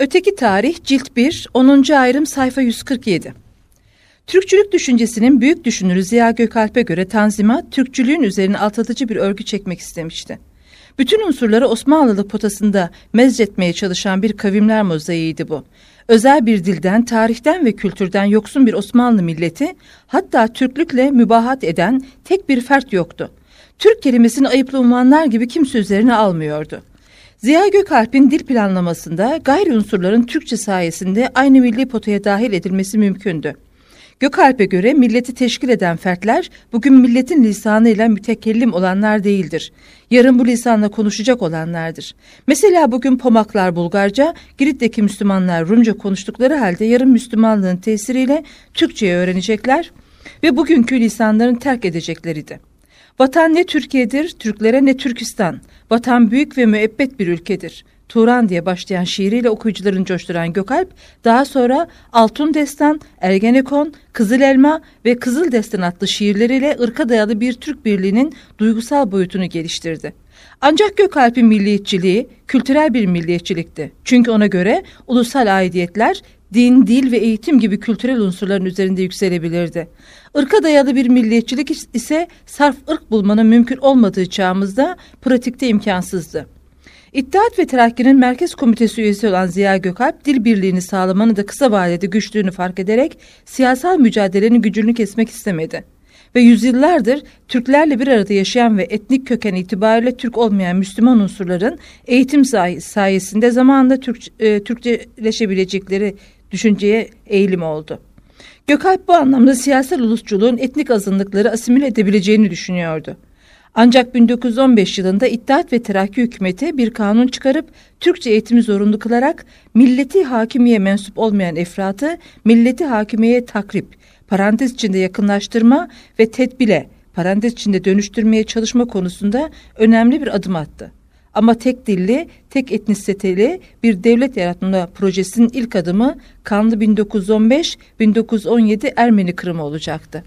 Öteki Tarih Cilt 1 10. ayrım sayfa 147. Türkçülük düşüncesinin büyük düşünürü Ziya Gökalp'e göre Tanzimat, Türkçülüğün üzerine altılatıcı bir örgü çekmek istemişti. Bütün unsurları Osmanlılık potasında mezcetmeye çalışan bir kavimler mozaiğiydi bu. Özel bir dilden, tarihten ve kültürden yoksun bir Osmanlı milleti, hatta Türklükle mübahat eden tek bir fert yoktu. Türk kelimesini ayıplı unvanlar gibi kimse üzerine almıyordu. Ziya Gökalp'in dil planlamasında gayri unsurların Türkçe sayesinde aynı milli potaya dahil edilmesi mümkündü. Gökalp'e göre milleti teşkil eden fertler bugün milletin lisanıyla mütekellim olanlar değildir. Yarın bu lisanla konuşacak olanlardır. Mesela bugün Pomaklar Bulgarca, Girit'teki Müslümanlar Rumca konuştukları halde yarın Müslümanlığın tesiriyle Türkçe'yi öğrenecekler ve bugünkü lisanların terk edecekleriydi. Vatan ne Türkiye'dir, Türklere ne Türkistan. Vatan büyük ve müebbet bir ülkedir. Turan diye başlayan şiiriyle okuyucularını coşturan Gökalp, daha sonra Altun Destan, Ergenekon, Kızıl Elma ve Kızıl Destan adlı şiirleriyle ırka dayalı bir Türk birliğinin duygusal boyutunu geliştirdi. Ancak Gökalp'in milliyetçiliği kültürel bir milliyetçilikti. Çünkü ona göre ulusal aidiyetler din, dil ve eğitim gibi kültürel unsurların üzerinde yükselebilirdi. Irka dayalı bir milliyetçilik ise sarf ırk bulmanın mümkün olmadığı çağımızda pratikte imkansızdı. İttihat ve Terakki'nin merkez komitesi üyesi olan Ziya Gökalp, dil birliğini sağlamanın da kısa vadede güçlüğünü fark ederek siyasal mücadelenin gücünü kesmek istemedi. Ve yüzyıllardır Türklerle bir arada yaşayan ve etnik köken itibariyle Türk olmayan Müslüman unsurların eğitim sayesinde zamanla Türkçeleşebilecekleri düşünceye eğilim oldu. Gökalp bu anlamda siyasal ulusçuluğun etnik azınlıkları asimile edebileceğini düşünüyordu. Ancak 1915 yılında İttihat ve Terakki hükümeti bir kanun çıkarıp Türkçe eğitimi zorunlu kılarak milleti hakimiyeye mensup olmayan efratı milleti hakimiyeye takrip, parantez içinde yakınlaştırma ve tedbile, parantez içinde dönüştürmeye çalışma konusunda önemli bir adım attı. Ama tek dilli, tek etnisiteli bir devlet yaratma projesinin ilk adımı kanlı 1915-1917 Ermeni Kırımı olacaktı.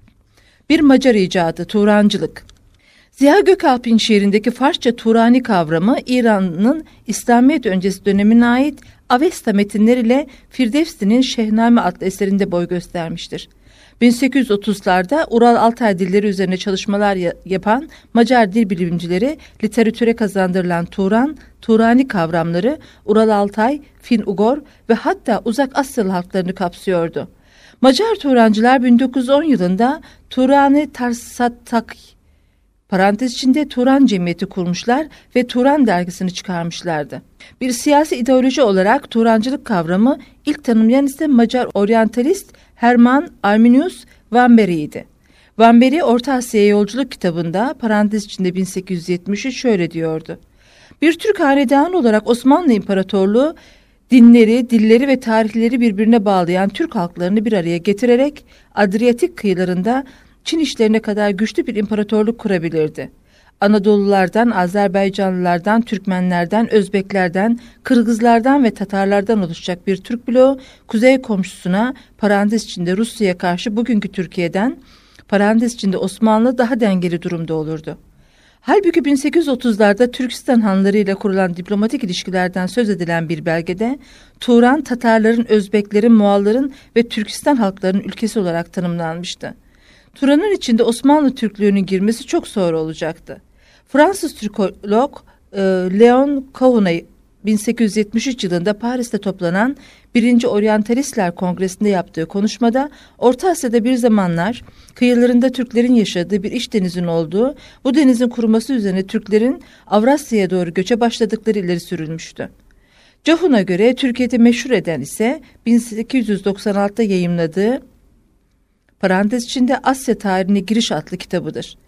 Bir Macar icadı, Turancılık. Ziya Gökalp'in şiirindeki Farsça Turani kavramı İran'ın İslamiyet öncesi dönemine ait Avesta metinleriyle Firdevsi'nin Şehname adlı eserinde boy göstermiştir. 1830'larda Ural-Altay dilleri üzerine çalışmalar yapan Macar dil bilimcileri literatüre kazandırılan Turani kavramları Ural-Altay, Fin-Ugor ve hatta Uzak Asyalı halklarını kapsıyordu. Macar Turancılar 1910 yılında Turani Tarsatak parantez içinde Turan Cemiyeti kurmuşlar ve Turan dergisini çıkarmışlardı. Bir siyasi ideoloji olarak Turancılık kavramı ilk tanımlayan ise Macar oryantalist Herman Arminius Vamberi'ydi. Vamberi Orta Asya'ya yolculuk kitabında parantez içinde 1873 şöyle diyordu. Bir Türk hanedanı olarak Osmanlı İmparatorluğu dinleri, dilleri ve tarihleri birbirine bağlayan Türk halklarını bir araya getirerek Adriyatik kıyılarında Çin işlerine kadar güçlü bir imparatorluk kurabilirdi. Anadolulardan, Azerbaycanlılardan, Türkmenlerden, Özbeklerden, Kırgızlardan ve Tatarlardan oluşacak bir Türk bloğu, kuzey komşusuna parantez içinde Rusya'ya karşı bugünkü Türkiye'den parantez içinde Osmanlı daha dengeli durumda olurdu. Halbuki 1830'larda Türkistan hanları ile kurulan diplomatik ilişkilerden söz edilen bir belgede Turan, Tatarların, Özbeklerin, Moğolların ve Türkistan halklarının ülkesi olarak tanımlanmıştı. Turan'ın içinde Osmanlı Türklüğünün girmesi çok sonra olacaktı. Fransız Türkolog Leon Cahunay 1873 yılında Paris'te toplanan 1. Oryantalistler Kongresi'nde yaptığı konuşmada Orta Asya'da bir zamanlar kıyılarında Türklerin yaşadığı bir iç denizin olduğu, bu denizin kuruması üzerine Türklerin Avrasya'ya doğru göçe başladıkları ileri sürülmüştü. Cahun'a göre Türkiye'de meşhur eden ise 1896'da yayımladığı parantez içinde Asya Tarihine Giriş adlı kitabıdır.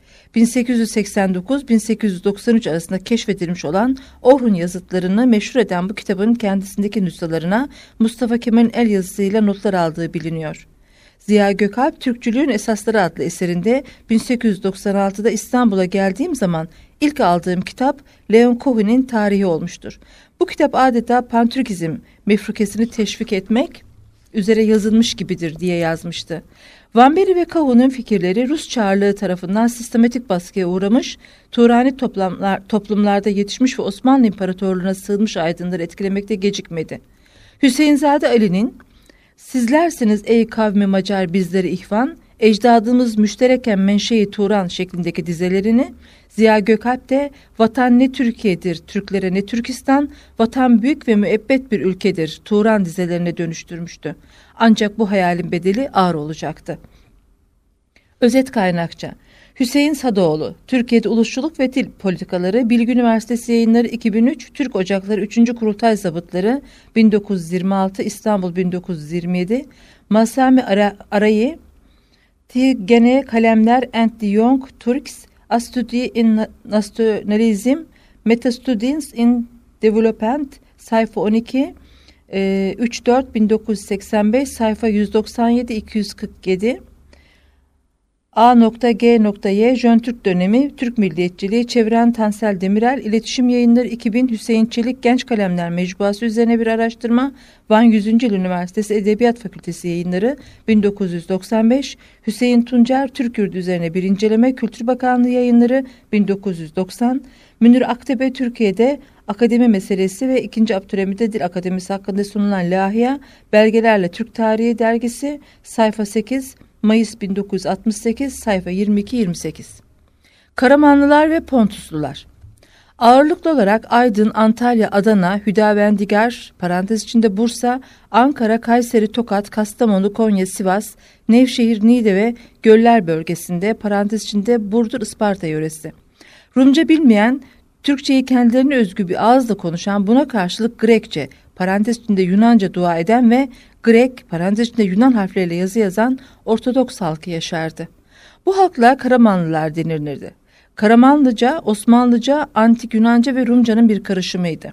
1889-1893 arasında keşfedilmiş olan Orhun yazıtlarını meşhur eden bu kitabın kendisindeki nüshalarına Mustafa Kemal'in el yazısıyla notlar aldığı biliniyor. Ziya Gökalp, Türkçülüğün Esasları adlı eserinde 1896'da İstanbul'a geldiğim zaman ilk aldığım kitap Leon Cahunay'ın tarihi olmuştur. Bu kitap adeta Pantürkizm mefrukesini teşvik etmek üzere yazılmış gibidir diye yazmıştı. Vamberi ve Cahun'un fikirleri Rus Çarlığı tarafından sistematik baskıya uğramış, Turani toplumlarda yetişmiş ve Osmanlı İmparatorluğu'na sığınmış aydınları etkilemekte gecikmedi. Hüseyinzade Ali'nin "Sizlersiniz ey kavmi Macar bizleri ihvan, ecdadımız müştereken menşei Turan" şeklindeki dizelerini, Ziya Gökalp de "Vatan ne Türkiye'dir, Türklere ne Türkistan, vatan büyük ve müebbet bir ülkedir" Turan dizelerine dönüştürmüştü. Ancak bu hayalin bedeli ağır olacaktı. Özet kaynakça: Hüseyin Sadoğlu, Türkiye'de Ulusçuluk ve Dil Politikaları, Bilgi Üniversitesi Yayınları 2003, Türk Ocakları 3. Kurultay Zabıtları 1926, İstanbul 1927, Masami Arayi, Tigene Kalemler and the Young Turks, A Study in Nationalism, Meta-Studies in Development, sayfa 12, 3-4 1985, sayfa 197-247, A.G.Y. Jön Türk Dönemi, Türk Milliyetçiliği, çeviren Tansel Demirel, İletişim Yayınları 2000, Hüseyin Çelik, Genç Kalemler Mecmuası üzerine bir araştırma, Van 100. Yıl Üniversitesi Edebiyat Fakültesi Yayınları 1995, Hüseyin Tuncer, Türk-Kürt üzerine bir inceleme, Kültür Bakanlığı Yayınları 1990, Münir Aktepe, Türkiye'de Akademi Meselesi ve 2. Abdülhamit Dil Akademisi hakkında sunulan Lahia, Belgelerle Türk Tarihi Dergisi, sayfa 8, Mayıs 1968, sayfa 22-28. Karamanlılar ve Pontuslular. Ağırlıklı olarak Aydın, Antalya, Adana, Hüdavendigar, parantez içinde Bursa, Ankara, Kayseri, Tokat, Kastamonu, Konya, Sivas, Nevşehir, Niğde ve Göller bölgesinde, parantez içinde Burdur, Isparta yöresi. Rumca bilmeyen, Türkçeyi kendilerine özgü bir ağızla konuşan, buna karşılık Grekçe, parantez içinde Yunanca dua eden ve Grek, parantez içinde Yunan harfleriyle yazı yazan Ortodoks halkı yaşardı. Bu halkla Karamanlılar denilirdi. Karamanlıca, Osmanlıca, Antik Yunanca ve Rumcanın bir karışımıydı.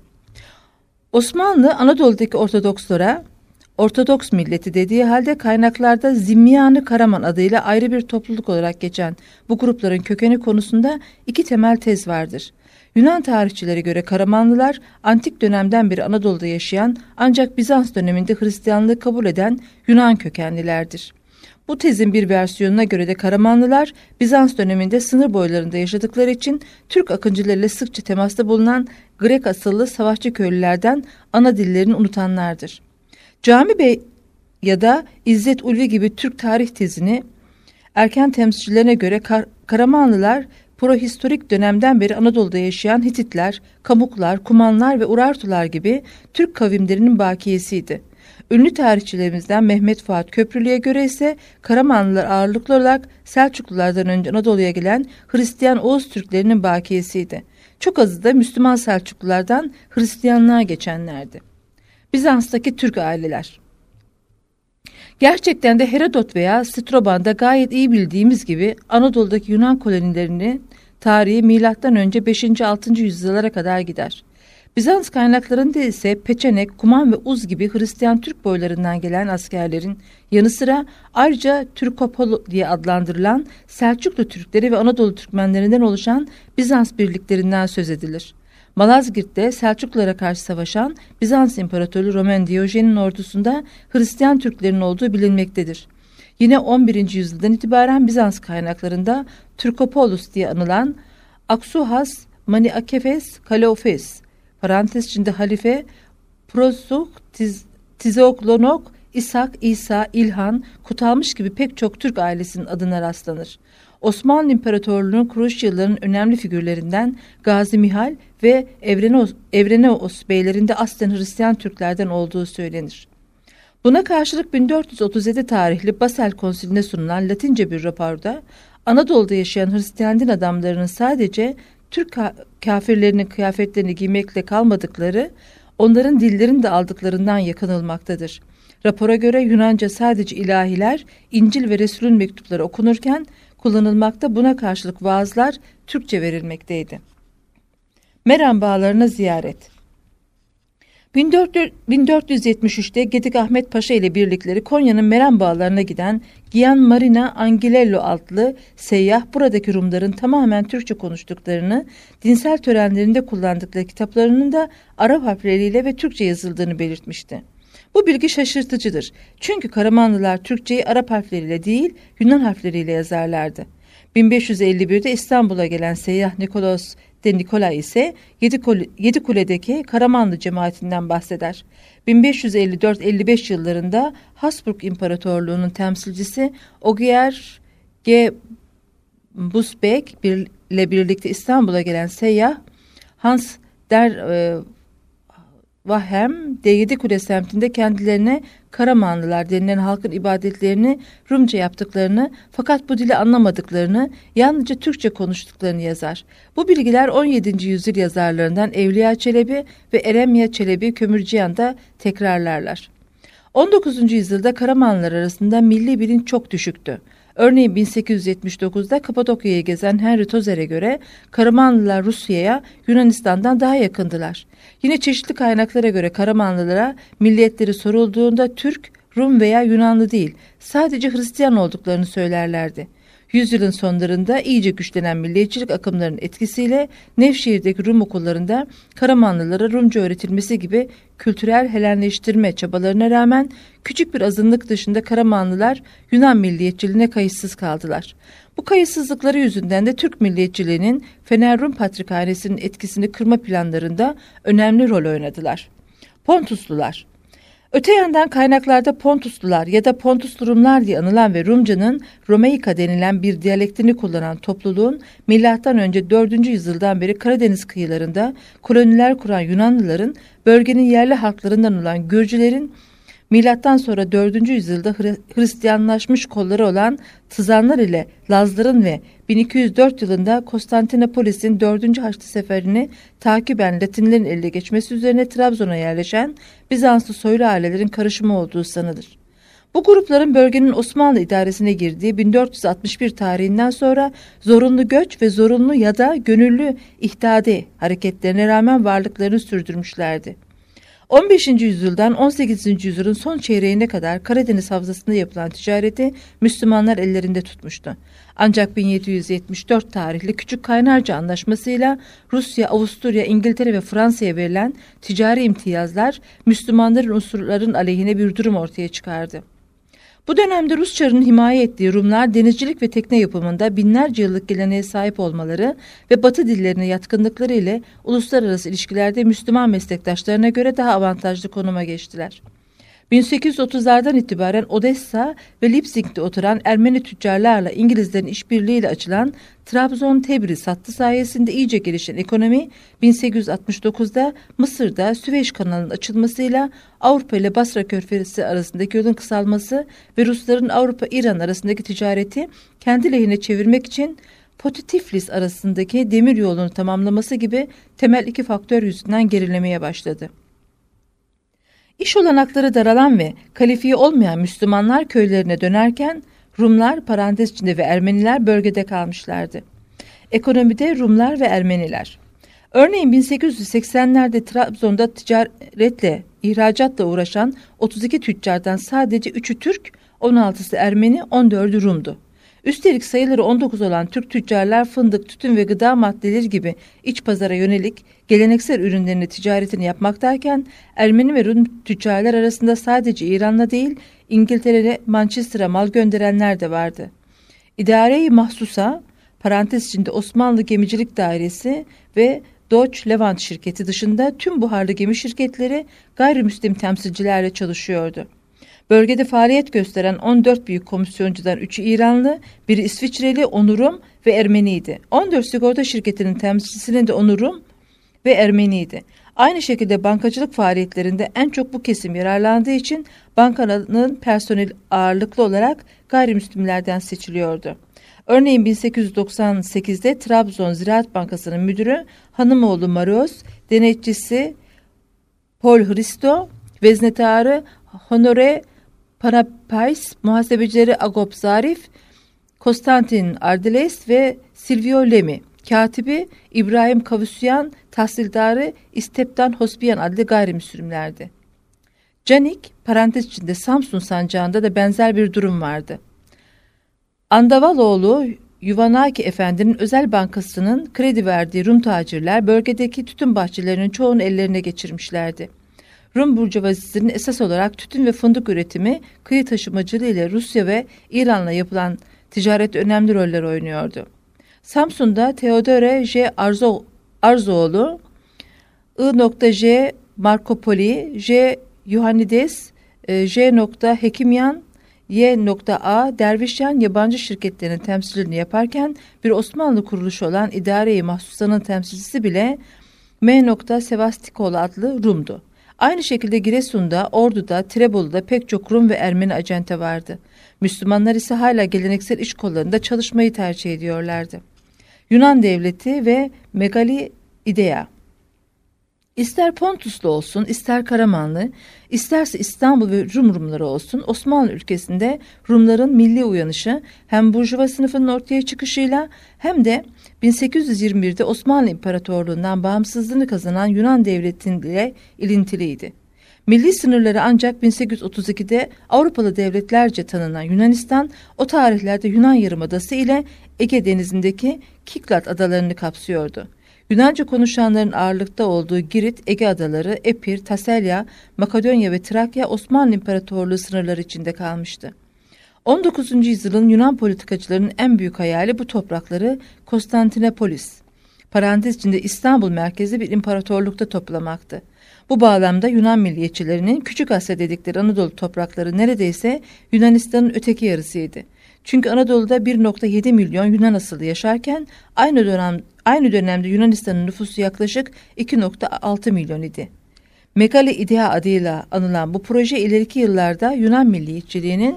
Osmanlı, Anadolu'daki Ortodokslara Ortodoks milleti dediği halde kaynaklarda Zimmiyan-ı Karaman adıyla ayrı bir topluluk olarak geçen bu grupların kökeni konusunda iki temel tez vardır. Yunan tarihçilere göre Karamanlılar antik dönemden beri Anadolu'da yaşayan ancak Bizans döneminde Hristiyanlığı kabul eden Yunan kökenlilerdir. Bu tezin bir versiyonuna göre de Karamanlılar Bizans döneminde sınır boylarında yaşadıkları için Türk akıncılarıyla sıkça temasta bulunan Grek asıllı savaşçı köylülerden ana dillerini unutanlardır. Cami Bey ya da İzzet Ulvi gibi Türk tarih tezini erken temsilcilerine göre Karamanlılar prohistorik dönemden beri Anadolu'da yaşayan Hititler, Kamuklar, Kumanlar ve Urartular gibi Türk kavimlerinin bakiyesiydi. Ünlü tarihçilerimizden Mehmet Fuat Köprülü'ye göre ise Karamanlılar ağırlıklı olarak Selçuklulardan önce Anadolu'ya gelen Hristiyan Oğuz Türklerinin bakiyesiydi. Çok azı da Müslüman Selçuklulardan Hristiyanlığa geçenlerdi. Bizans'taki Türk aileler. Gerçekten de Herodot veya Strabon'da gayet iyi bildiğimiz gibi Anadolu'daki Yunan kolonilerinin tarihi M.Ö. 5. 6. yüzyıllara kadar gider. Bizans kaynaklarında ise Peçenek, Kuman ve Uz gibi Hristiyan Türk boylarından gelen askerlerin yanı sıra ayrıca Türkopol diye adlandırılan Selçuklu Türkleri ve Anadolu Türkmenlerinden oluşan Bizans birliklerinden söz edilir. Malazgirt'te Selçuklulara karşı savaşan Bizans İmparatoru Roman Diyojen'in ordusunda Hristiyan Türklerin olduğu bilinmektedir. Yine 11. yüzyıldan itibaren Bizans kaynaklarında Türkopolus diye anılan Aksuhas, Maniakefes, Kaleofes, parantez içinde halife, Prosuk, Tizoklonok, İshak, İsa, İlhan, Kutalmış gibi pek çok Türk ailesinin adına rastlanır. Osmanlı İmparatorluğu'nun kuruluş yıllarının önemli figürlerinden Gazi Mihal ve Evreneos beylerinde aslen Hristiyan Türklerden olduğu söylenir. Buna karşılık 1437 tarihli Basel Konsili'ne sunulan Latince bir raporda Anadolu'da yaşayan Hristiyan din adamlarının sadece Türk kafirlerinin kıyafetlerini giymekle kalmadıkları, onların dillerini de aldıklarından yakınılmaktadır. Rapora göre Yunanca sadece ilahiler, İncil ve Resul'ün mektupları okunurken kullanılmakta, buna karşılık vaazlar Türkçe verilmekteydi. Meram Bağları'na ziyaret. 1473'te Gedik Ahmet Paşa ile birlikleri Konya'nın Meram Bağları'na giden Gian Marina Anghelello adlı seyyah buradaki Rumların tamamen Türkçe konuştuklarını, dinsel törenlerinde kullandıkları kitaplarının da Arap harfleriyle ve Türkçe yazıldığını belirtmişti. Bu bilgi şaşırtıcıdır. Çünkü Karamanlılar Türkçeyi Arap harfleriyle değil Yunan harfleriyle yazarlardı. 1551'de İstanbul'a gelen seyyah Nikolaos de Nikolay ise Yedikule'deki Karamanlı cemaatinden bahseder. 1554-55 yıllarında Habsburg İmparatorluğu'nun temsilcisi Ogier G. Busbek ile birlikte İstanbul'a gelen seyyah Hans der Wahem de Yedikule semtinde kendilerine Karamanlılar denilen halkın ibadetlerini Rumca yaptıklarını fakat bu dili anlamadıklarını, yalnızca Türkçe konuştuklarını yazar. Bu bilgiler 17. yüzyıl yazarlarından Evliya Çelebi ve Eremya Çelebi Kömürcüyan da tekrarlarlar. 19. yüzyılda Karamanlılar arasında milli bilinç çok düşüktü. Örneğin 1879'da Kapadokya'yı gezen Henry Tozer'e göre Karamanlılar Rusya'ya Yunanistan'dan daha yakındılar. Yine çeşitli kaynaklara göre Karamanlılara milliyetleri sorulduğunda Türk, Rum veya Yunanlı değil, sadece Hristiyan olduklarını söylerlerdi. Yüzyılın sonlarında iyice güçlenen milliyetçilik akımlarının etkisiyle Nevşehir'deki Rum okullarında Karamanlılara Rumca öğretilmesi gibi kültürel Helenleştirme çabalarına rağmen küçük bir azınlık dışında Karamanlılar Yunan milliyetçiliğine kayıtsız kaldılar. Bu kayıtsızlıkları yüzünden de Türk milliyetçiliğinin Fener Rum Patrikhanesi'nin etkisini kırma planlarında önemli rol oynadılar. Pontuslular. Öte yandan kaynaklarda Pontuslular ya da Pontuslu Rumlar diye anılan ve Rumcanın Romeika denilen bir diyalektini kullanan topluluğun M.Ö. 4. yüzyıldan beri Karadeniz kıyılarında koloniler kuran Yunanlıların, bölgenin yerli halklarından olan Gürcülerin, milattan sonra 4. yüzyılda Hristiyanlaşmış kolları olan Tızanlar ile Lazların ve 1204 yılında Konstantinopolis'in 4. Haçlı Seferi'ni takiben Latinlerin eline geçmesi üzerine Trabzon'a yerleşen Bizanslı soylu ailelerin karışımı olduğu sanılır. Bu grupların bölgenin Osmanlı idaresine girdiği 1461 tarihinden sonra zorunlu göç ve zorunlu ya da gönüllü ihtade hareketlerine rağmen varlıklarını sürdürmüşlerdi. 15. yüzyıldan 18. yüzyılın son çeyreğine kadar Karadeniz havzasında yapılan ticareti Müslümanlar ellerinde tutmuştu. Ancak 1774 tarihli Küçük Kaynarca Anlaşması'yla Rusya, Avusturya, İngiltere ve Fransa'ya verilen ticari imtiyazlar Müslümanların unsurların aleyhine bir durum ortaya çıkardı. Bu dönemde Rus Çarı'nın himaye ettiği Rumlar denizcilik ve tekne yapımında binlerce yıllık geleneğe sahip olmaları ve Batı dillerine yatkınlıkları ile uluslararası ilişkilerde Müslüman meslektaşlarına göre daha avantajlı konuma geçtiler. 1830'lardan itibaren Odessa ve Leipzig'te oturan Ermeni tüccarlarla İngilizlerin işbirliğiyle açılan Trabzon-Tebriz hattı sayesinde iyice gelişen ekonomi 1869'da Mısır'da Süveyş kanalının açılmasıyla Avrupa ile Basra Körfezi arasındaki yolun kısalması ve Rusların Avrupa-İran arasındaki ticareti kendi lehine çevirmek için Poti-Tiflis arasındaki demir yolunu tamamlaması gibi temel iki faktör yüzünden gerilemeye başladı. İş olanakları daralan ve kalifiye olmayan Müslümanlar köylerine dönerken Rumlar parantez içinde ve Ermeniler bölgede kalmışlardı. Ekonomide Rumlar ve Ermeniler. Örneğin 1880'lerde Trabzon'da ticaretle, ihracatla uğraşan 32 tüccardan sadece 3'ü Türk, 16'sı Ermeni, 14'ü Rum'du. Üstelik sayıları 19 olan Türk tüccarlar fındık, tütün ve gıda maddeleri gibi iç pazara yönelik geleneksel ürünlerini ticaretini yapmaktayken Ermeni ve Rum tüccarlar arasında sadece İran'la değil İngiltere'ye Manchester'a mal gönderenler de vardı. İdare-i Mahsusa, parantez içinde Osmanlı Gemicilik Dairesi ve Deutsche Levant şirketi dışında tüm buharlı gemi şirketleri gayrimüslim temsilcilerle çalışıyordu. Bölgede faaliyet gösteren 14 büyük komisyoncudan 3'ü İranlı, biri İsviçreli, 10'u Rum ve Ermeniydi. 14 sigorta şirketinin temsilcisinin de 10'u Rum ve Ermeniydi. Aynı şekilde bankacılık faaliyetlerinde en çok bu kesim yararlandığı için bankanın personeli ağırlıklı olarak gayrimüslimlerden seçiliyordu. Örneğin 1898'de Trabzon Ziraat Bankası'nın müdürü Hanımoğlu Marios, denetçisi Paul Hristo, veznetarı Honore Panapais, muhasebecileri Agop Zarif, Konstantin Ardeles ve Silvio Lemi, katibi İbrahim Kavusyan, tahsildarı İsteptan Hosbiyan adlı gayrimüslimlerdi. Canik, parantez içinde Samsun sancağında da benzer bir durum vardı. Andavaloğlu Yuvanaki Efendi'nin özel bankasının kredi verdiği Rum tacirler bölgedeki tütün bahçelerinin çoğunu ellerine geçirmişlerdi. Rum burjuvazisinin esas olarak tütün ve fındık üretimi, kıyı taşımacılığı ile Rusya ve İran'la yapılan ticaret önemli roller oynuyordu. Samsun'da Theodore J. Arzoğlu, I.J. Markopoli, J. Iohannides, J. Hekimyan, Y.A. Dervişyan yabancı şirketlerin temsilcilerini yaparken bir Osmanlı kuruluşu olan İdare-i Mahsusa'nın temsilcisi bile M. Sevastikoğlu adlı Rum'du. Aynı şekilde Giresun'da, Ordu'da, Tirebolu'da pek çok Rum ve Ermeni acente vardı. Müslümanlar ise hala geleneksel iş kollarında çalışmayı tercih ediyorlardı. Yunan devleti ve Megali İdea. İster Pontuslu olsun, ister Karamanlı, isterse İstanbul ve Rumları olsun, Osmanlı ülkesinde Rumların milli uyanışı hem burjuva sınıfının ortaya çıkışıyla hem de 1821'de Osmanlı İmparatorluğundan bağımsızlığını kazanan Yunan devletiyle ilintiliydi. Milli sınırları ancak 1832'de Avrupalı devletlerce tanınan Yunanistan, o tarihlerde Yunan Yarımadası ile Ege Denizi'ndeki Kiklat adalarını kapsıyordu. Yunanca konuşanların ağırlıkta olduğu Girit, Ege adaları, Epir, Taselya, Makedonya ve Trakya Osmanlı İmparatorluğu sınırları içinde kalmıştı. 19. yüzyılın Yunan politikacılarının en büyük hayali bu toprakları Konstantinopolis, parantez içinde İstanbul merkezi bir imparatorlukta toplamaktı. Bu bağlamda Yunan milliyetçilerinin Küçük Asya dedikleri Anadolu toprakları neredeyse Yunanistan'ın öteki yarısıydı. Çünkü Anadolu'da 1,7 milyon Yunan asıllı yaşarken aynı dönemde Yunanistan'ın nüfusu yaklaşık 2,6 milyon idi. Megali İdea adıyla anılan bu proje ileriki yıllarda Yunan milliyetçiliğinin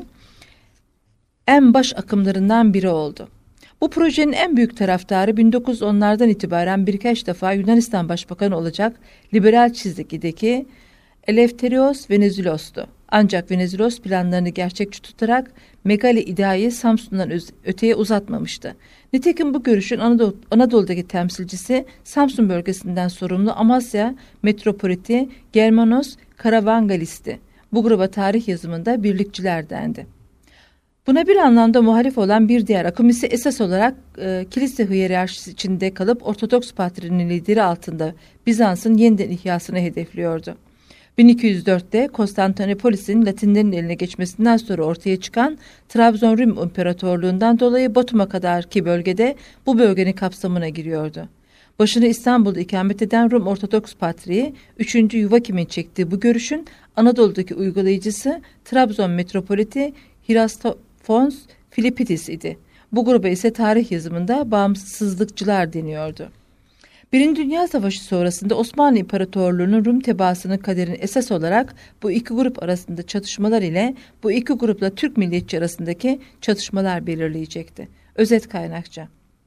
en baş akımlarından biri oldu. Bu projenin en büyük taraftarı 1910'lardan itibaren birkaç defa Yunanistan Başbakanı olacak liberal çizgideki Eleftherios Venizelos'tu. Ancak Venizelos planlarını gerçekçi tutarak Megali İdea'yı Samsun'dan öteye uzatmamıştı. Nitekim bu görüşün Anadolu'daki temsilcisi Samsun bölgesinden sorumlu Amasya Metropoliti Germanos Karavangalis'ti. Bu gruba tarih yazımında birlikçiler dendi. Buna bir anlamda muhalif olan bir diğer akım ise esas olarak kilise hiyerarşisi içinde kalıp Ortodoks Patriğinin lideri altında Bizans'ın yeniden ihyasını hedefliyordu. 1204'te Konstantinopolis'in Latinlerin eline geçmesinden sonra ortaya çıkan Trabzon Rum İmparatorluğundan dolayı Batum'a kadarki bölgede bu bölgenin kapsamına giriyordu. Başını İstanbul'da ikamet eden Rum Ortodoks Patriği 3. Yuvakim'in çektiği bu görüşün Anadolu'daki uygulayıcısı Trabzon Metropoliti Hirastofons Filipidis idi. Bu gruba ise tarih yazımında bağımsızlıkçılar deniyordu. Birinci Dünya Savaşı sonrasında Osmanlı İmparatorluğu'nun Rum tebaasının kaderini esas olarak bu iki grup arasında çatışmalar ile bu iki grupla Türk milliyetçi arasındaki çatışmalar belirleyecekti. Özet kaynakça.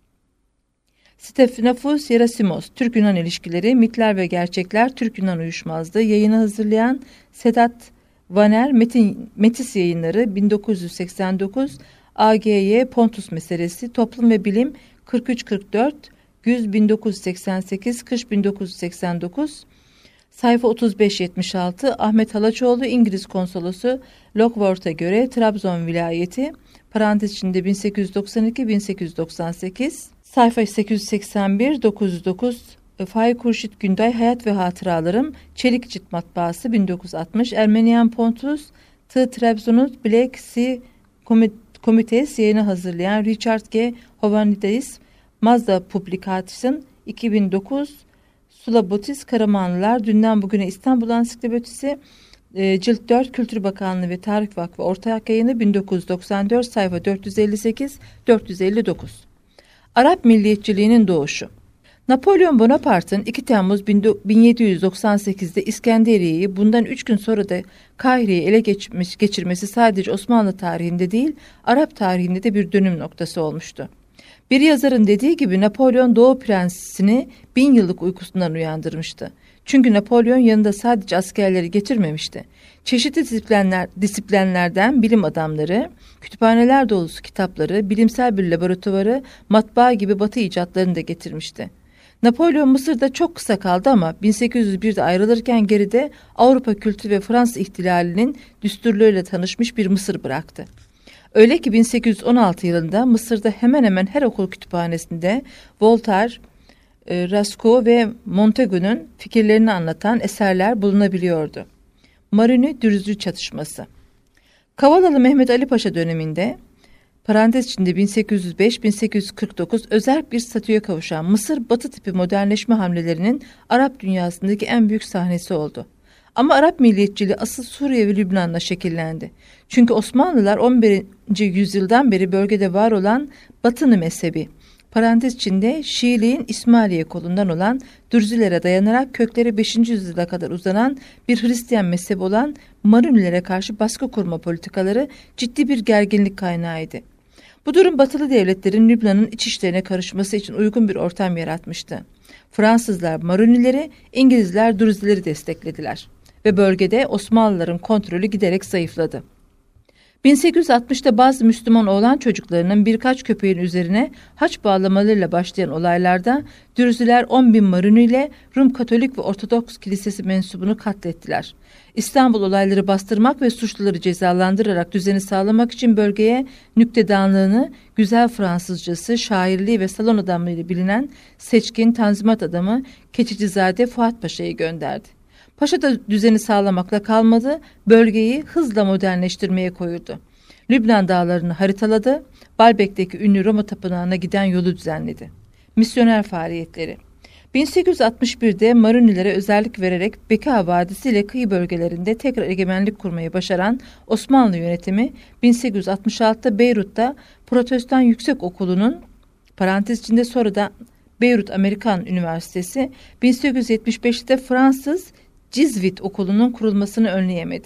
Stephanopoulos Yerasimos, Türk-Yunan İlişkileri, Mitler ve Gerçekler, Türk-Yunan Uyuşmazlığı, yayını hazırlayan Sedat Vaner, Metis Yayınları, 1989, AGY, Pontus Meselesi, Toplum ve Bilim, 43-44, Güz 1988, Kış 1989, sayfa 35-76, Ahmet Halaçoğlu, İngiliz Konsolosu Lockworth'a göre Trabzon vilayeti, parantez içinde 1892-1898, sayfa 881-909, Faik Kurşit Günday, Hayat ve Hatıralarım, Çelik Cilt Matbaası, 1960, Ermenian Pontus, T. Trabzonut Black Sea Committees yayını hazırlayan Richard G. Hovannidis, Mazda Publication, 2009, Sulabotis Karamanlılar, Dünden Bugüne İstanbul Ansiklopedisi, Cilt 4, Kültür Bakanlığı ve Tarih Vakfı ortak yayını, 1994, sayfa 458-459. Arap milliyetçiliğinin doğuşu. Napolyon Bonaparte'ın 2 Temmuz 1798'de İskenderiye'yi, bundan 3 gün sonra da Kahire'yi ele geçirmesi sadece Osmanlı tarihinde değil, Arap tarihinde de bir dönüm noktası olmuştu. Bir yazarın dediği gibi Napolyon Doğu Prensini 1000 yıllık uykusundan uyandırmıştı. Çünkü Napolyon yanında sadece askerleri getirmemişti. Çeşitli disiplinlerden bilim adamları, kütüphaneler dolusu kitapları, bilimsel bir laboratuvarı, matbaa gibi Batı icatlarını da getirmişti. Napolyon Mısır'da çok kısa kaldı ama 1801'de ayrılırken geride Avrupa kültürü ve Fransız ihtilalinin düsturlarıyla tanışmış bir Mısır bıraktı. Öyle ki 1816 yılında Mısır'da hemen hemen her okul kütüphanesinde Voltaire, Rascaux ve Montaigue'nun fikirlerini anlatan eserler bulunabiliyordu. Maruni-Dürzi çatışması. Kavalalı Mehmet Ali Paşa döneminde parantez içinde 1805-1849 özerk bir statüye kavuşan Mısır Batı tipi modernleşme hamlelerinin Arap dünyasındaki en büyük sahnesi oldu. Ama Arap milliyetçiliği asıl Suriye ve Lübnan'la şekillendi. Çünkü Osmanlılar 11. yüzyıldan beri bölgede var olan Batıni mezhebi, parantez içinde Şiiliğin İsmailiye kolundan olan Dürzülere dayanarak kökleri 5. yüzyıla kadar uzanan bir Hristiyan mezhebi olan Marunilere karşı baskı kurma politikaları ciddi bir gerginlik kaynağıydı. Bu durum Batılı devletlerin Lübnan'ın iç işlerine karışması için uygun bir ortam yaratmıştı. Fransızlar Marunileri, İngilizler Dürzileri desteklediler ve bölgede Osmanlıların kontrolü giderek zayıfladı. 1860'da bazı Müslüman oğlan çocuklarının birkaç köpeğin üzerine haç bağlamalarıyla başlayan olaylarda Dürzüler 10.000 Maruni ile Rum Katolik ve Ortodoks Kilisesi mensubunu katlettiler. İstanbul olayları bastırmak ve suçluları cezalandırarak düzeni sağlamak için bölgeye nüktedanlığını, güzel Fransızcası, şairliği ve salon adamlığıyla bilinen seçkin Tanzimat adamı Keçicizade Fuat Paşa'yı gönderdi. Paşa da düzeni sağlamakla kalmadı, bölgeyi hızla modernleştirmeye koyuldu. Lübnan dağlarını haritaladı, Baalbek'teki ünlü Roma tapınağına giden yolu düzenledi. Misyoner faaliyetleri 1861'de Marunilere özellik vererek Bekaa Vadisi ile kıyı bölgelerinde tekrar egemenlik kurmayı başaran Osmanlı yönetimi 1866'da Beyrut'ta Protestan Yüksek Okulu'nun parantez içinde sonradan Beyrut Amerikan Üniversitesi 1875'te Fransız Cizvit Okulu'nun kurulmasını önleyemedi.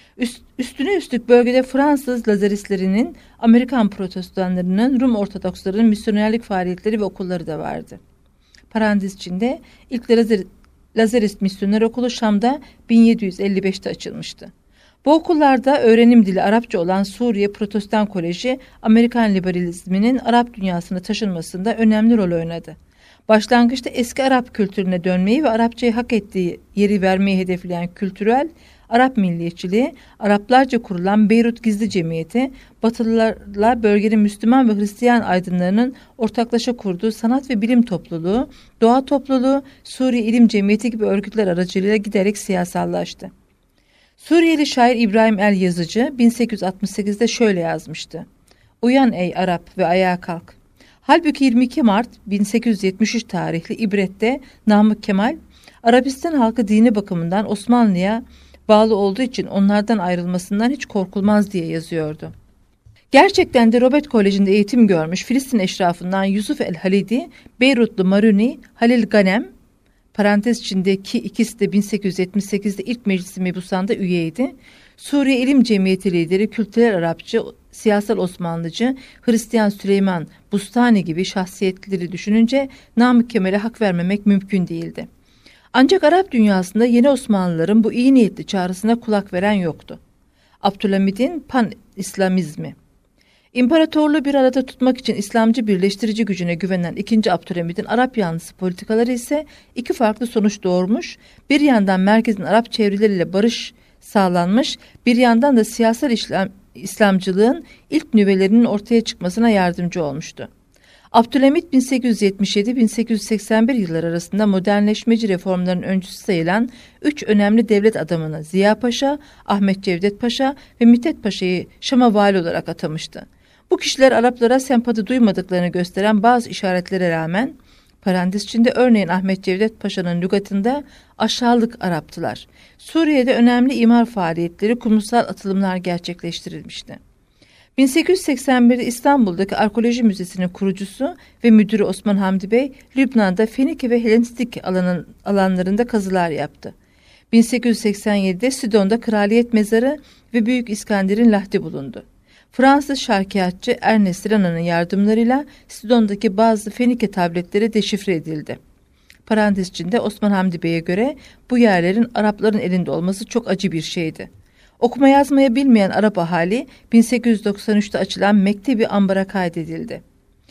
Üstüne üstlük bölgede Fransız Lazaristlerinin, Amerikan Protestanlarının, Rum Ortodokslarının misyonerlik faaliyetleri ve okulları da vardı. Parantez içinde ilk Lazarist Misyoner Okulu Şam'da 1755'te açılmıştı. Bu okullarda öğrenim dili Arapça olan Suriye Protestan Koleji, Amerikan liberalizminin Arap dünyasına taşınmasında önemli rol oynadı. Başlangıçta eski Arap kültürüne dönmeyi ve Arapçayı hak ettiği yeri vermeyi hedefleyen kültürel Arap milliyetçiliği, Araplarca kurulan Beyrut Gizli Cemiyeti, Batılılarla bölgenin Müslüman ve Hristiyan aydınlarının ortaklaşa kurduğu sanat ve bilim topluluğu, doğa topluluğu, Suriye İlim Cemiyeti gibi örgütler aracılığıyla giderek siyasallaştı. Suriyeli şair İbrahim El Yazıcı 1868'de şöyle yazmıştı: "Uyan ey Arap ve ayağa kalk." Halbuki 22 Mart 1873 tarihli İbret'te Namık Kemal, Arabistan halkı dini bakımından Osmanlı'ya bağlı olduğu için onlardan ayrılmasından hiç korkulmaz diye yazıyordu. Gerçekten de Robert Koleji'nde eğitim görmüş Filistin eşrafından Yusuf el-Halidi, Beyrutlu Maruni Halil Ganem, parantez içindeki ikisi de 1878'de ilk Meclis-i Mebusan'da üyeydi. Suriye İlim Cemiyeti lideri, kültürel Arapçı, siyasal Osmanlıcı, Hristiyan Süleyman Bustani gibi şahsiyetleri düşününce Namık Kemal'e hak vermemek mümkün değildi. Ancak Arap dünyasında yeni Osmanlıların bu iyi niyetli çağrısına kulak veren yoktu. Abdülhamid'in pan-İslamizmi. İmparatorluğu bir arada tutmak için İslamcı birleştirici gücüne güvenen 2. Abdülhamid'in Arap yanlısı politikaları ise iki farklı sonuç doğurmuş. Bir yandan merkezin Arap çevreleriyle barış sağlanmış, bir yandan da siyasal İslamcılığın ilk nüvelerinin ortaya çıkmasına yardımcı olmuştu. Abdülhamid 1877-1881 yılları arasında modernleşmeci reformların öncüsü sayılan 3 önemli devlet adamını Ziya Paşa, Ahmet Cevdet Paşa ve Mithat Paşa'yı Şam'a vali olarak atamıştı. Bu kişiler Araplara sempati duymadıklarını gösteren bazı işaretlere rağmen, parantez içinde örneğin Ahmet Cevdet Paşa'nın lügatında aşağılık Araptılar. Suriye'de önemli imar faaliyetleri, kurumsal atılımlar gerçekleştirilmişti. 1881'de İstanbul'daki Arkeoloji Müzesi'nin kurucusu ve müdürü Osman Hamdi Bey, Lübnan'da Fenike ve Helenistik alanlarında kazılar yaptı. 1887'de Sidon'da Kraliyet Mezarı ve Büyük İskender'in lahdi bulundu. Fransız şarkiyatçı Ernest Renan'ın yardımlarıyla Sidon'daki bazı Fenike tabletleri deşifre edildi. Parantez içinde Osman Hamdi Bey'e göre bu yerlerin Arapların elinde olması çok acı bir şeydi. Okuma yazmaya bilmeyen Arap ahali 1893'te açılan Mektebi Ambar'a kaydedildi.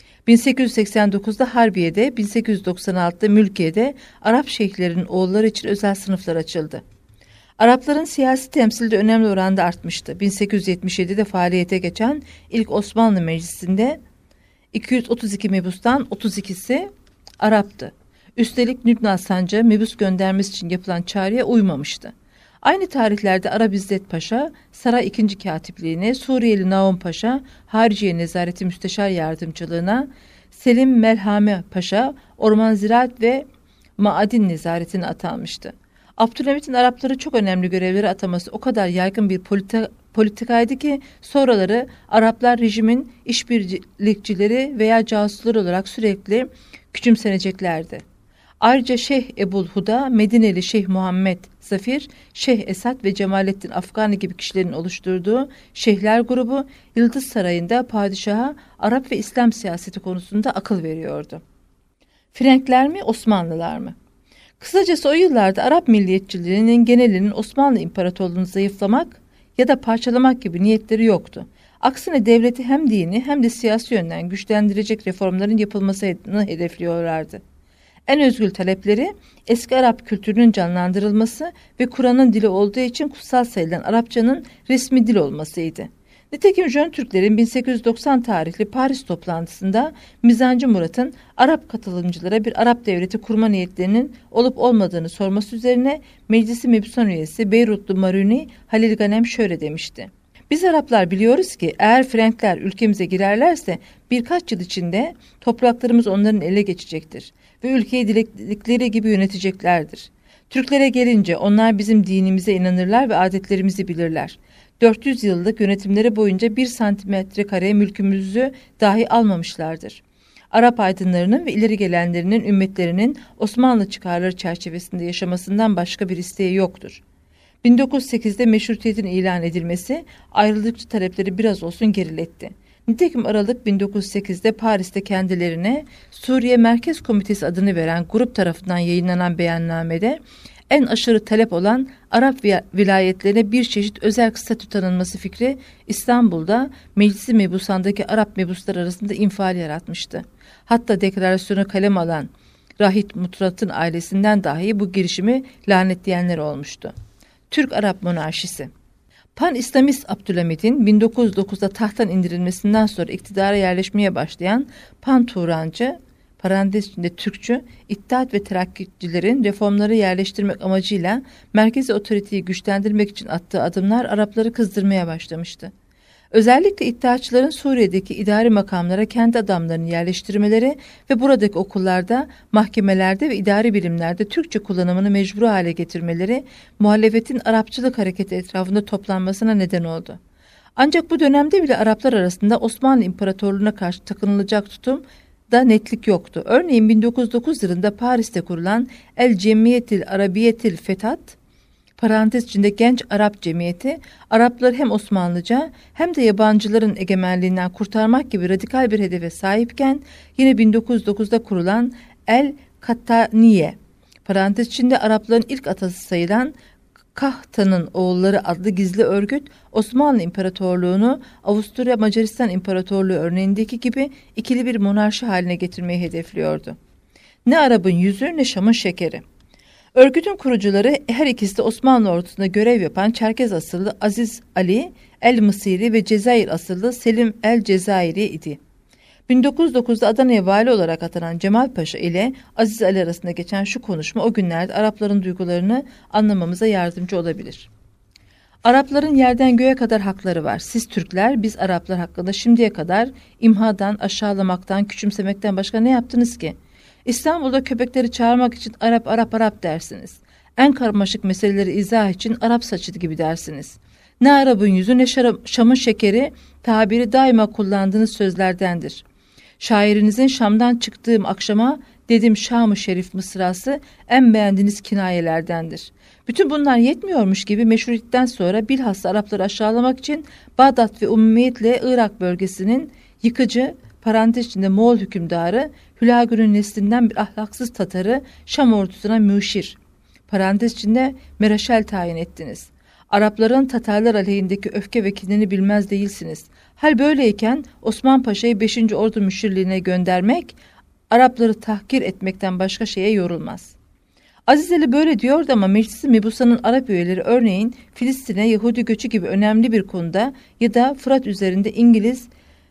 1889'da Harbiye'de, 1896'da Mülkiye'de Arap şeyhlerinin oğulları için özel sınıflar açıldı. Arapların siyasi temsili de önemli oranda artmıştı. 1877'de faaliyete geçen ilk Osmanlı Meclisi'nde 232 mebustan 32'si Arap'tı. Üstelik Lübnan sancağı mebus göndermesi için yapılan çağrıya uymamıştı. Aynı tarihlerde Arap İzzet Paşa, Saray 2. Katipliğine, Suriyeli Naum Paşa, Hariciye Nezareti Müsteşar Yardımcılığına, Selim Melhame Paşa, Orman Ziraat ve Maadin Nezaretine atanmıştı. Abdülhamit'in Arapları çok önemli görevlere ataması o kadar yaygın bir politikaydı ki sonraları Araplar rejimin işbirlikçileri veya casusları olarak sürekli küçümseneceklerdi. Ayrıca Şeyh Ebu'l-Huda, Medineli Şeyh Muhammed Zafir, Şeyh Esad ve Cemalettin Afgani gibi kişilerin oluşturduğu Şeyhler grubu Yıldız Sarayı'nda padişaha Arap ve İslam siyaseti konusunda akıl veriyordu. Frenkler mi, Osmanlılar mı? Kısacası o yıllarda Arap milliyetçiliğinin genelinin Osmanlı İmparatorluğu'nu zayıflamak ya da parçalamak gibi niyetleri yoktu. Aksine devleti hem dini hem de siyasi yönden güçlendirecek reformların yapılmasını hedefliyorlardı. En özgül talepleri eski Arap kültürünün canlandırılması ve Kur'an'ın dili olduğu için kutsal sayılan Arapçanın resmi dil olmasıydı. Nitekim Jön Türklerin 1890 tarihli Paris toplantısında Mizancı Murat'ın Arap katılımcılara bir Arap devleti kurma niyetlerinin olup olmadığını sorması üzerine Meclis-i Mebusan üyesi Beyrutlu Maruni Halil Ganem şöyle demişti. Biz Araplar biliyoruz ki eğer Frenkler ülkemize girerlerse birkaç yıl içinde topraklarımız onların ele geçecektir ve ülkeyi diledikleri gibi yöneteceklerdir. Türklere gelince onlar bizim dinimize inanırlar ve adetlerimizi bilirler. 400 yıllık yönetimleri boyunca 1 santimetre kare mülkümüzü dahi almamışlardır. Arap aydınlarının ve ileri gelenlerinin ümmetlerinin Osmanlı çıkarları çerçevesinde yaşamasından başka bir isteği yoktur. 1908'de meşrutiyetin ilan edilmesi ayrılıkçı talepleri biraz olsun geriletti. Nitekim Aralık 1908'de Paris'te kendilerine Suriye Merkez Komitesi adını veren grup tarafından yayınlanan beyannamede en aşırı talep olan Arap vilayetlerine bir çeşit özel statü tanınması fikri İstanbul'da Meclis-i Mebusan'daki Arap mebuslar arasında infial yaratmıştı. Hatta deklarasyonu kalem alan Rahit Mutrat'ın ailesinden dahi bu girişimi lanetleyenler olmuştu. Türk-Arap monarşisi. Pan-İslamist Abdülhamid'in 1909'da tahttan indirilmesinden sonra iktidara yerleşmeye başlayan Pan-Turancı, parantez içinde Türkçü, İttihat ve Terakkicilerin reformları yerleştirmek amacıyla merkezi otoriteyi güçlendirmek için attığı adımlar Arapları kızdırmaya başlamıştı. Özellikle İttihatçıların Suriye'deki idari makamlara kendi adamlarını yerleştirmeleri ve buradaki okullarda, mahkemelerde ve idari birimlerde Türkçe kullanımını mecbur hale getirmeleri muhalefetin Arapçılık hareketi etrafında toplanmasına neden oldu. Ancak bu dönemde bile Araplar arasında Osmanlı İmparatorluğu'na karşı takınılacak tutum da netlik yoktu. Örneğin 1909 yılında Paris'te kurulan El Cemiyetil Arabiyetil Fethat, parantez içinde Genç Arap Cemiyeti, Arapları hem Osmanlıca hem de yabancıların egemenliğinden kurtarmak gibi radikal bir hedefe sahipken, yine 1909'da kurulan El Kattaniye, parantez içinde Arapların ilk atası sayılan Kahta'nın oğulları adlı gizli örgüt, Osmanlı İmparatorluğu'nu Avusturya Macaristan İmparatorluğu örneğindeki gibi ikili bir monarşi haline getirmeyi hedefliyordu. Ne Arap'ın yüzü ne Şam'ın şekeri. Örgütün kurucuları her ikisi de Osmanlı ordusunda görev yapan Çerkez asıllı Aziz Ali el-Mısiri ve Cezayir asıllı Selim el-Cezayiri idi. 1909'da Adana'ya vali olarak atanan Cemal Paşa ile Aziz Ali arasında geçen şu konuşma o günlerde Arapların duygularını anlamamıza yardımcı olabilir. Arapların yerden göğe kadar hakları var. Siz Türkler, biz Araplar hakkında şimdiye kadar imhadan, aşağılamaktan, küçümsemekten başka ne yaptınız ki? İstanbul'da köpekleri çağırmak için Arap Arap Arap dersiniz. En karmaşık meseleleri izah için Arap saçı gibi dersiniz. Ne Arap'ın yüzü ne Şam'ın şekeri tabiri daima kullandığınız sözlerdendir. Şairinizin Şam'dan çıktığım akşama dedim Şam-ı Şerif mısrası en beğendiğiniz kinayelerdendir. Bütün bunlar yetmiyormuş gibi meşrutiyetten sonra bilhassa Arapları aşağılamak için Bağdat ve umumiyetle Irak bölgesinin yıkıcı, parantez içinde Moğol hükümdarı Hülagü'nün neslinden bir ahlaksız Tatarı Şam ordusuna müşir, parantez içinde Mereşel tayin ettiniz. Arapların Tatarlar aleyhindeki öfke ve kinini bilmez değilsiniz. Hal böyleyken Osman Paşa'yı 5. Ordu müşirliğine göndermek, Arapları tahkir etmekten başka şeye yorulmaz. Aziz Ali böyle diyordu ama Meclis-i Mebusa'nın Arap üyeleri örneğin Filistin'e Yahudi göçü gibi önemli bir konuda ya da Fırat üzerinde İngiliz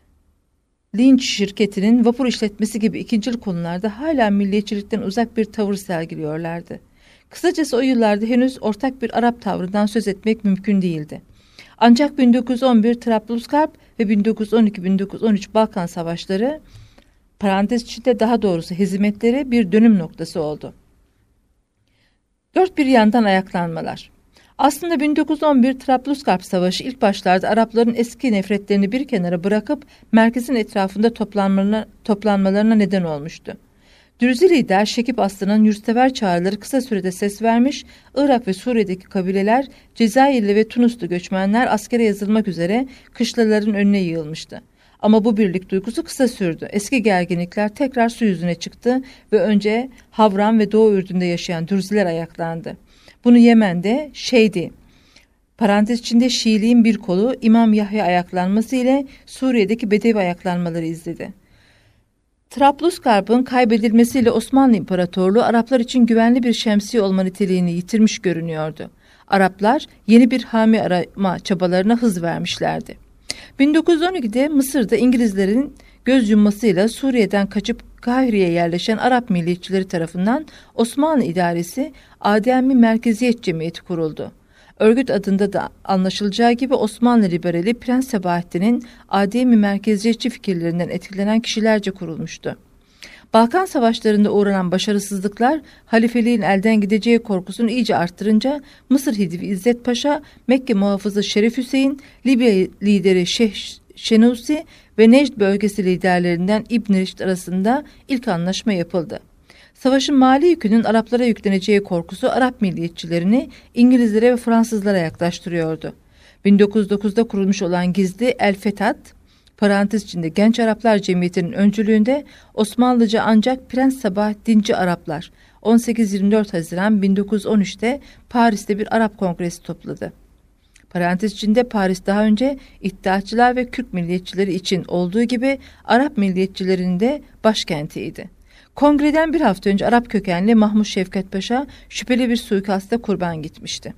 Lynch şirketinin vapur işletmesi gibi ikincil konularda hala milliyetçilikten uzak bir tavır sergiliyorlardı. Kısacası o yıllarda henüz ortak bir Arap tavrından söz etmek mümkün değildi. Ancak 1911 Trablusgarp ve 1912-1913 Balkan Savaşları, parantez içinde daha doğrusu hezimetleri, bir dönüm noktası oldu. Dört bir yandan ayaklanmalar. Aslında 1911 Trablusgarp Savaşı ilk başlarda Arapların eski nefretlerini bir kenara bırakıp merkezin etrafında toplanmalarına neden olmuştu. Dürzi lider Şekip Aslan'ın yurtsever çağrıları kısa sürede ses vermiş, Irak ve Suriye'deki kabileler, Cezayirli ve Tunuslu göçmenler askere yazılmak üzere kışlaların önüne yığılmıştı. Ama bu birlik duygusu kısa sürdü. Eski gerginlikler tekrar su yüzüne çıktı ve önce Havran ve Doğu Ürdün'de yaşayan Dürziler ayaklandı. Bunu Yemen'de Şeydi, parantez içinde Şiiliğin bir kolu İmam Yahya ayaklanması ile Suriye'deki Bedevi ayaklanmaları izledi. Trablusgarp'ın kaybedilmesiyle Osmanlı İmparatorluğu Araplar için güvenli bir şemsiye olma niteliğini yitirmiş görünüyordu. Araplar yeni bir hami arama çabalarına hız vermişlerdi. 1912'de Mısır'da İngilizlerin göz yummasıyla Suriye'den kaçıp Kahire'ye yerleşen Arap milliyetçileri tarafından Osmanlı idaresi Ademi Merkeziyet Cemiyeti kuruldu. Örgüt adında da anlaşılacağı gibi Osmanlı liberali Prens Sabahattin'in Ademi merkeziyetçi fikirlerinden etkilenen kişilerce kurulmuştu. Balkan savaşlarında uğranan başarısızlıklar halifeliğin elden gideceği korkusunu iyice arttırınca Mısır Hidivi İzzet Paşa, Mekke muhafızı Şerif Hüseyin, Libya lideri Şeyh Şenusi ve Necd bölgesi liderlerinden İbn Reşid arasında ilk anlaşma yapıldı. Savaşın mali yükünün Araplara yükleneceği korkusu Arap milliyetçilerini İngilizlere ve Fransızlara yaklaştırıyordu. 1909'da kurulmuş olan gizli El Fethat, parantez içinde Genç Araplar Cemiyeti'nin öncülüğünde Osmanlıca ancak Prens Sabahattinci Araplar 18-24 Haziran 1913'te Paris'te bir Arap kongresi topladı. Parantez içinde Paris daha önce İttihatçılar ve Kürt milliyetçileri için olduğu gibi Arap milliyetçilerinin de başkentiydi. Kongreden bir hafta önce Arap kökenli Mahmud Şevket Paşa şüpheli bir suikasta kurban gitmişti.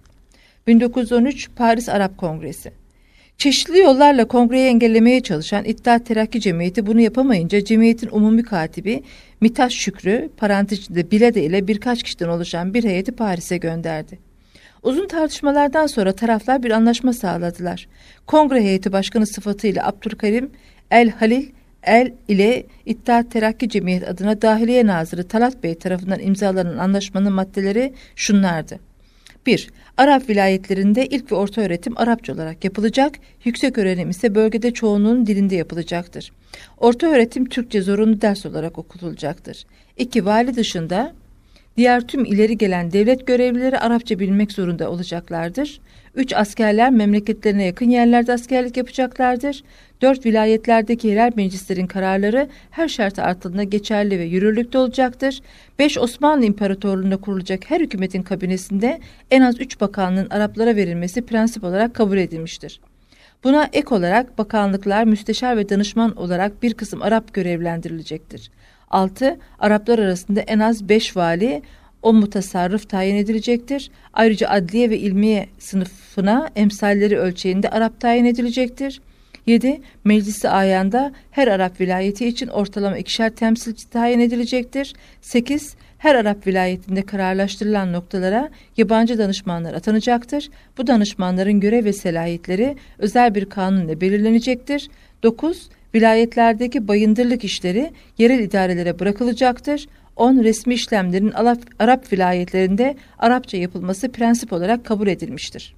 1913 Paris Arap Kongresi. Çeşitli yollarla kongreyi engellemeye çalışan İttihat Terakki Cemiyeti bunu yapamayınca cemiyetin umumi katibi Mithat Şükrü, parantez içinde Bilede ile birkaç kişiden oluşan bir heyeti Paris'e gönderdi. Uzun tartışmalardan sonra taraflar bir anlaşma sağladılar. Kongre heyeti başkanı sıfatıyla Abdülkerim El Halil El ile İttihat Terakki Cemiyeti adına Dahiliye Nazırı Talat Bey tarafından imzalanan anlaşmanın maddeleri şunlardı. 1. Arap vilayetlerinde ilk ve orta öğretim Arapça olarak yapılacak, yüksek öğrenim ise bölgede çoğunluğun dilinde yapılacaktır. Orta öğretim Türkçe zorunlu ders olarak okutulacaktır. 2. Vali dışında diğer tüm ileri gelen devlet görevlileri Arapça bilmek zorunda olacaklardır. 3. Askerler memleketlerine yakın yerlerde askerlik yapacaklardır. 4. Vilayetlerdeki yerel meclislerin kararları her şart altında geçerli ve yürürlükte olacaktır. 5. Osmanlı İmparatorluğu'nda kurulacak her hükümetin kabinesinde en az 3 bakanlığın Araplara verilmesi prensip olarak kabul edilmiştir. Buna ek olarak bakanlıklar, müsteşar ve danışman olarak bir kısım Arap görevlendirilecektir. 6. Araplar arasında en az 5 vali, 10 mutasarrıf tayin edilecektir. Ayrıca adliye ve ilmiye sınıfına emsalleri ölçeğinde Arap tayin edilecektir. 7. Meclisi ayağında her Arap vilayeti için ortalama 2'şer temsilci tayin edilecektir. 8. Her Arap vilayetinde kararlaştırılan noktalara yabancı danışmanlar atanacaktır. Bu danışmanların görev ve selahiyetleri özel bir kanunla belirlenecektir. 9. Vilayetlerdeki bayındırlık işleri yerel idarelere bırakılacaktır. 10. Resmi işlemlerin Arap vilayetlerinde Arapça yapılması prensip olarak kabul edilmiştir.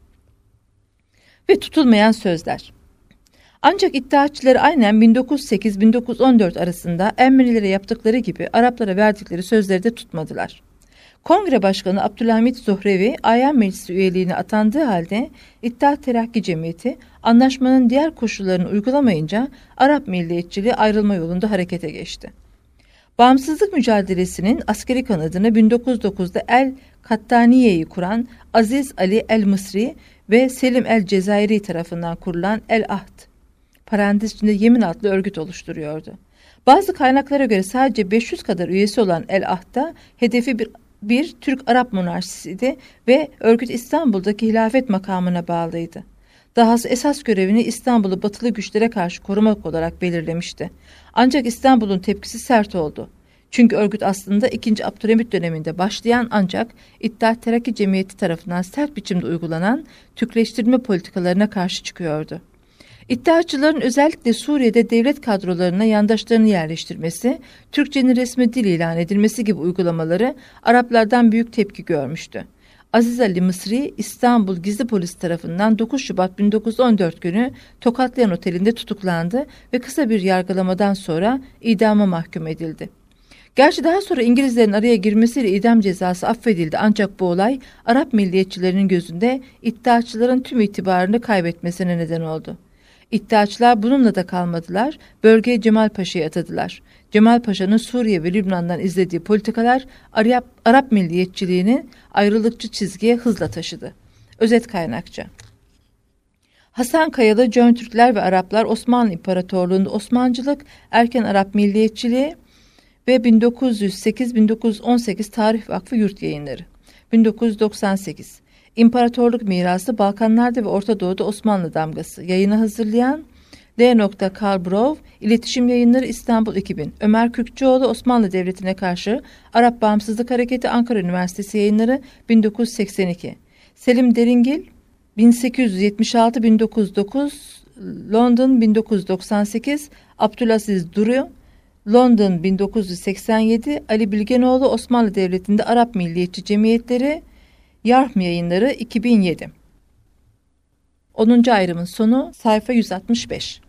Ve tutulmayan sözler. Ancak İttihatçıları aynen 1908-1914 arasında Ermenilere yaptıkları gibi Araplara verdikleri sözleri de tutmadılar. Kongre Başkanı Abdülhamit Zohrevi, Ayan Meclisi üyeliğine atandığı halde İttihat Terakki Cemiyeti anlaşmanın diğer koşullarını uygulamayınca Arap milliyetçiliği ayrılma yolunda harekete geçti. Bağımsızlık mücadelesinin askeri kanadını 1909'da El Kattaniye'yi kuran Aziz Ali El Mısri ve Selim El Cezayiri tarafından kurulan El Ahd, parantez içinde Yemin adlı örgüt oluşturuyordu. Bazı kaynaklara göre sadece 500 kadar üyesi olan El Ahd'da hedefi bir Türk-Arap monarşisiydi ve örgüt İstanbul'daki hilafet makamına bağlıydı. Dahası esas görevini İstanbul'u batılı güçlere karşı korumak olarak belirlemişti. Ancak İstanbul'un tepkisi sert oldu. Çünkü örgüt aslında 2. Abdülhamit döneminde başlayan ancak İttihat Terakki Cemiyeti tarafından sert biçimde uygulanan Türkleştirme politikalarına karşı çıkıyordu. İttihatçıların özellikle Suriye'de devlet kadrolarına yandaşlarını yerleştirmesi, Türkçenin resmi dil ilan edilmesi gibi uygulamaları Araplardan büyük tepki görmüştü. Aziz Ali Mısri, İstanbul Gizli Polis tarafından 9 Şubat 1914 günü Tokatlayan Oteli'nde tutuklandı ve kısa bir yargılamadan sonra idama mahkum edildi. Gerçi daha sonra İngilizlerin araya girmesiyle idam cezası affedildi, ancak bu olay Arap milliyetçilerinin gözünde İttihatçıların tüm itibarını kaybetmesine neden oldu. İttihatçılar bununla da kalmadılar, bölgeye Cemal Paşa'yı atadılar. Cemal Paşa'nın Suriye ve Lübnan'dan izlediği politikalar Arap milliyetçiliğini ayrılıkçı çizgiye hızla taşıdı. Özet kaynakça. Hasan Kayalı, Cön Türkler ve Araplar Osmanlı İmparatorluğu'nda Osmancılık, erken Arap milliyetçiliği ve 1908-1918 Tarih Vakfı Yurt Yayınları. 1998. İmparatorluk Mirası Balkanlarda ve Orta Doğu'da Osmanlı Damgası. Yayını hazırlayan L. Karbrov, İletişim Yayınları, İstanbul 2000. Ömer Kürkçüoğlu, Osmanlı Devleti'ne karşı Arap Bağımsızlık Hareketi, Ankara Üniversitesi Yayınları, 1982. Selim Deringil, 1876-1909, London 1998. Abdülaziz Duru, London 1987. Ali Bilgenoğlu, Osmanlı Devleti'nde Arap Milliyetçi Cemiyetleri, Yarm Yayınları, 2007. 10. ayrımın sonu, sayfa 165.